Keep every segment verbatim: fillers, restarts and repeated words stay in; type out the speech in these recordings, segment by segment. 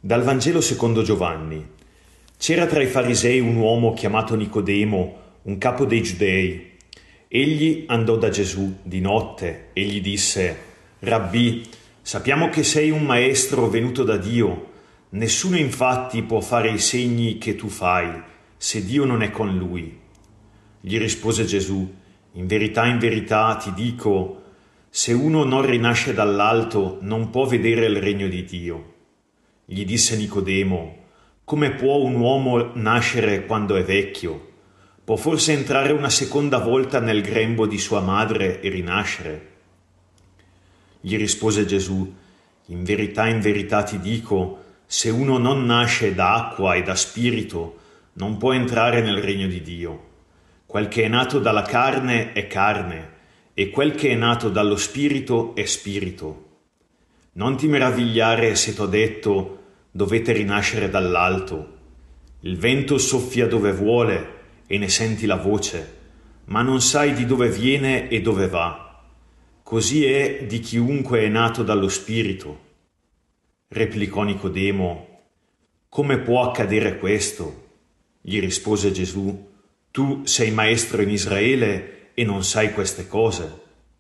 Dal Vangelo secondo Giovanni. C'era tra i farisei un uomo chiamato Nicodemo, un capo dei Giudei. Egli andò da Gesù di notte e gli disse: Rabbì, sappiamo che sei un maestro venuto da Dio. Nessuno infatti può fare i segni che tu fai, se Dio non è con lui. Gli rispose Gesù: In verità, in verità ti dico, se uno non rinasce dall'alto non può vedere il regno di Dio. Gli disse Nicodemo: Come può un uomo nascere quando è vecchio? Può forse entrare una seconda volta nel grembo di sua madre e rinascere? Gli rispose Gesù: In verità, in verità ti dico, se uno non nasce da acqua e da spirito, non può entrare nel regno di Dio. Quel che è nato dalla carne è carne, e quel che è nato dallo spirito è spirito. Non ti meravigliare se t'ho detto, dovete rinascere dall'alto. Il vento soffia dove vuole e ne senti la voce, ma non sai di dove viene e dove va. Così è di chiunque è nato dallo spirito. Replicò Nicodemo: Come può accadere questo? Gli rispose Gesù: Tu sei maestro in Israele e non sai queste cose?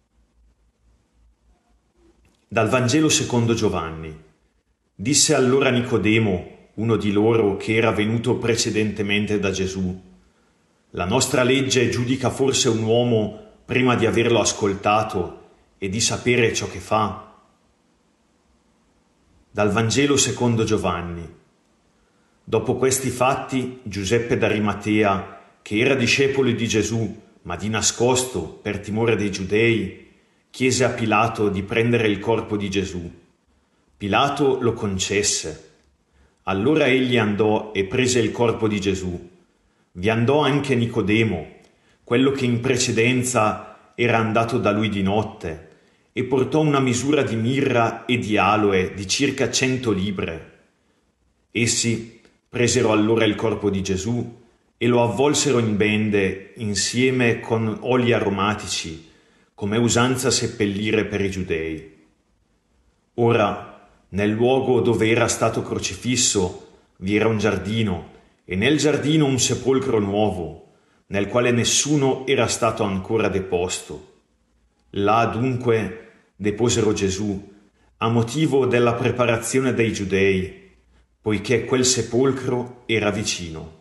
Dal Vangelo secondo Giovanni. Disse allora Nicodemo, uno di loro che era venuto precedentemente da Gesù: La nostra legge giudica forse un uomo prima di averlo ascoltato e di sapere ciò che fa? Dal Vangelo secondo Giovanni. Dopo questi fatti, Giuseppe d'Arimatea, che era discepolo di Gesù, ma di nascosto per timore dei Giudei, chiese a Pilato di prendere il corpo di Gesù. Pilato lo concesse. Allora egli andò e prese il corpo di Gesù. Vi andò anche Nicodemo, quello che in precedenza era andato da lui di notte, e portò una misura di mirra e di aloe di circa cento libre. Essi presero allora il corpo di Gesù e lo avvolsero in bende insieme con oli aromatici, come usanza seppellire per i Giudei. Ora, nel luogo dove era stato crocifisso vi era un giardino, e nel giardino un sepolcro nuovo, nel quale nessuno era stato ancora deposto. Là dunque deposero Gesù, a motivo della preparazione dei Giudei, poiché quel sepolcro era vicino.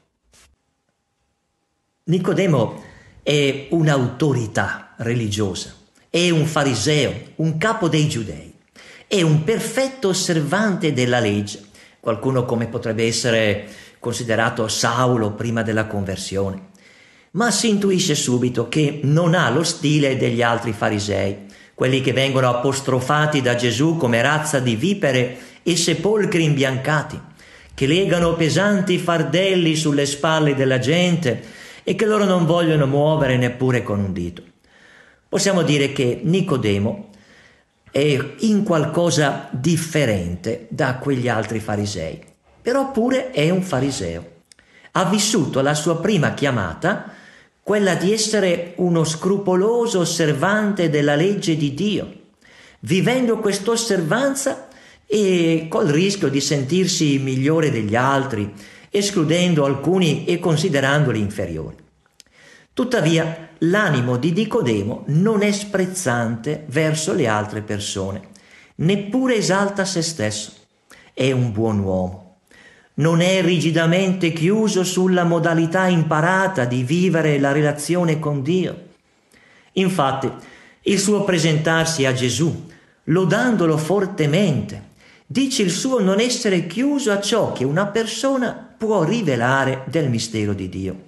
Nicodemo è un'autorità religiosa, è un fariseo, un capo dei Giudei, è un perfetto osservante della legge, qualcuno come potrebbe essere considerato Saulo prima della conversione, ma si intuisce subito che non ha lo stile degli altri farisei, quelli che vengono apostrofati da Gesù come razza di vipere e sepolcri imbiancati, che legano pesanti fardelli sulle spalle della gente e che loro non vogliono muovere neppure con un dito. Possiamo dire che Nicodemo è in qualcosa differente da quegli altri farisei, però pure è un fariseo. Ha vissuto la sua prima chiamata, quella di essere uno scrupoloso osservante della legge di Dio, vivendo questa osservanza e col rischio di sentirsi migliore degli altri, escludendo alcuni e considerandoli inferiori. Tuttavia, l'animo di Nicodemo non è sprezzante verso le altre persone, neppure esalta se stesso. È un buon uomo. Non è rigidamente chiuso sulla modalità imparata di vivere la relazione con Dio. Infatti, il suo presentarsi a Gesù, lodandolo fortemente, dice il suo non essere chiuso a ciò che una persona può rivelare del mistero di Dio.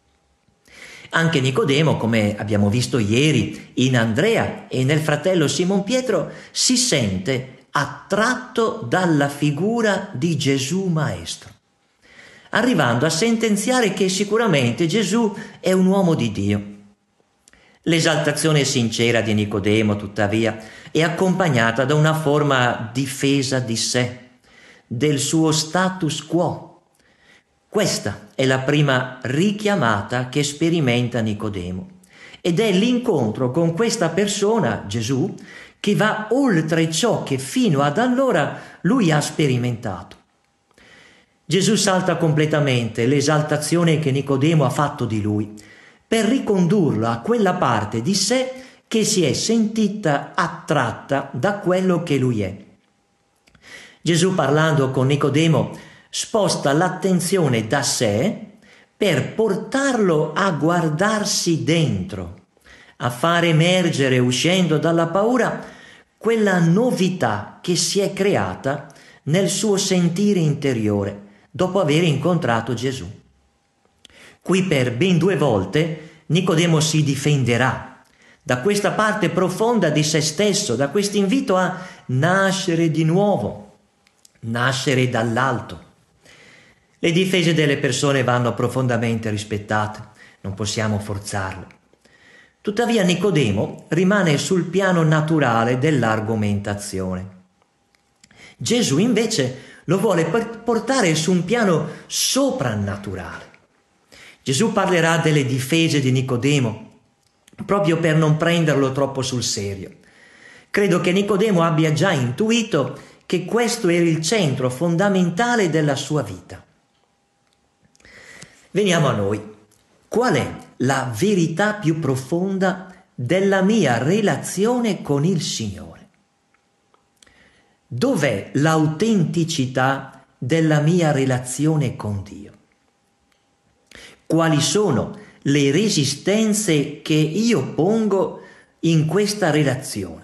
Anche Nicodemo, come abbiamo visto ieri in Andrea e nel fratello Simon Pietro, si sente attratto dalla figura di Gesù Maestro, arrivando a sentenziare che sicuramente Gesù è un uomo di Dio. L'esaltazione sincera di Nicodemo, tuttavia, è accompagnata da una forma difesa di sé, del suo status quo. Questa è la prima richiamata che sperimenta Nicodemo ed è l'incontro con questa persona, Gesù, che va oltre ciò che fino ad allora lui ha sperimentato. Gesù salta completamente l'esaltazione che Nicodemo ha fatto di lui per ricondurlo a quella parte di sé che si è sentita attratta da quello che lui è. Gesù, parlando con Nicodemo, sposta l'attenzione da sé per portarlo a guardarsi dentro, a far emergere, uscendo dalla paura, quella novità che si è creata nel suo sentire interiore dopo aver incontrato Gesù. Qui per ben due volte Nicodemo si difenderà da questa parte profonda di se stesso, da questo invito a nascere di nuovo, nascere dall'alto. Le difese delle persone vanno profondamente rispettate, non possiamo forzarle. Tuttavia Nicodemo rimane sul piano naturale dell'argomentazione. Gesù invece lo vuole portare su un piano soprannaturale. Gesù parlerà delle difese di Nicodemo proprio per non prenderlo troppo sul serio. Credo che Nicodemo abbia già intuito che questo era il centro fondamentale della sua vita. Veniamo a noi. Qual è la verità più profonda della mia relazione con il Signore? Dov'è l'autenticità della mia relazione con Dio? Quali sono le resistenze che io pongo in questa relazione?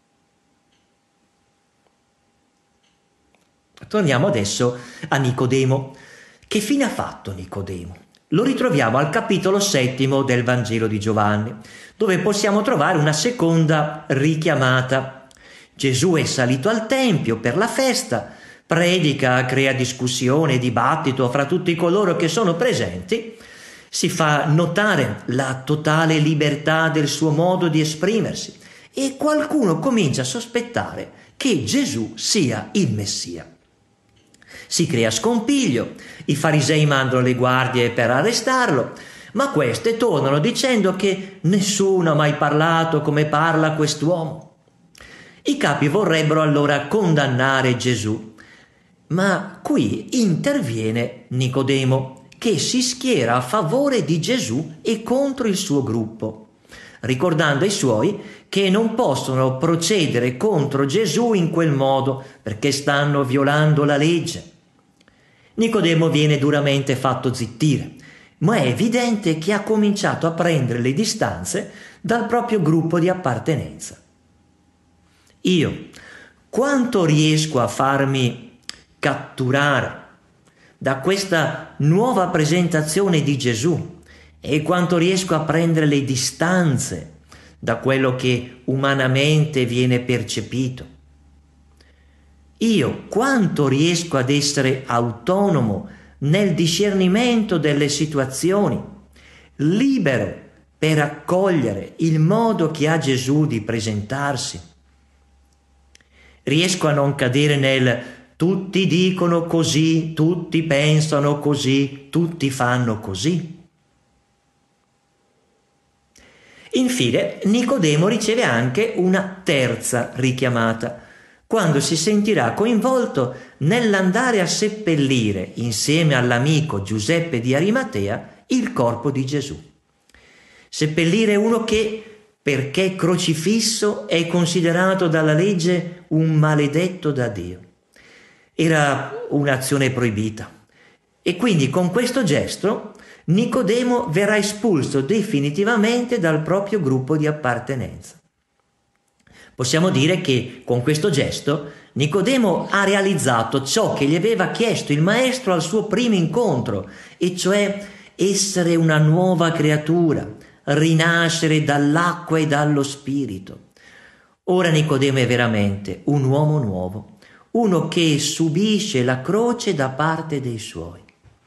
Torniamo adesso a Nicodemo. Che fine ha fatto Nicodemo? Lo ritroviamo al capitolo settimo del Vangelo di Giovanni, dove possiamo trovare una seconda richiamata. Gesù è salito al Tempio per la festa, predica, crea discussione, dibattito fra tutti coloro che sono presenti, si fa notare la totale libertà del suo modo di esprimersi e qualcuno comincia a sospettare che Gesù sia il Messia. Si crea scompiglio, i farisei mandano le guardie per arrestarlo, ma queste tornano dicendo che nessuno ha mai parlato come parla quest'uomo. I capi vorrebbero allora condannare Gesù, ma qui interviene Nicodemo, che si schiera a favore di Gesù e contro il suo gruppo, ricordando ai suoi che non possono procedere contro Gesù in quel modo perché stanno violando la legge. Nicodemo viene duramente fatto zittire, ma è evidente che ha cominciato a prendere le distanze dal proprio gruppo di appartenenza. Io quanto riesco a farmi catturare da questa nuova presentazione di Gesù e quanto riesco a prendere le distanze da quello che umanamente viene percepito. Io quanto riesco ad essere autonomo nel discernimento delle situazioni, libero per accogliere il modo che ha Gesù di presentarsi. Riesco a non cadere nel tutti dicono così, tutti pensano così, tutti fanno così. Infine, Nicodemo riceve anche una terza richiamata, quando si sentirà coinvolto nell'andare a seppellire, insieme all'amico Giuseppe di Arimatea, il corpo di Gesù. Seppellire uno che, perché crocifisso, è considerato dalla legge un maledetto da Dio. Era un'azione proibita. E quindi con questo gesto Nicodemo verrà espulso definitivamente dal proprio gruppo di appartenenza. Possiamo dire che con questo gesto Nicodemo ha realizzato ciò che gli aveva chiesto il Maestro al suo primo incontro, e cioè essere una nuova creatura, rinascere dall'acqua e dallo Spirito. Ora Nicodemo è veramente un uomo nuovo, uno che subisce la croce da parte dei suoi.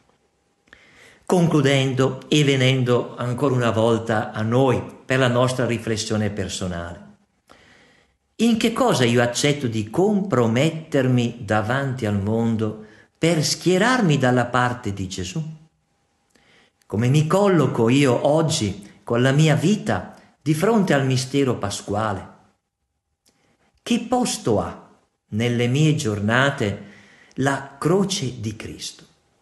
Concludendo e venendo ancora una volta a noi per la nostra riflessione personale. In che cosa io accetto di compromettermi davanti al mondo per schierarmi dalla parte di Gesù? Come mi colloco io oggi con la mia vita di fronte al mistero pasquale? Che posto ha nelle mie giornate la croce di Cristo?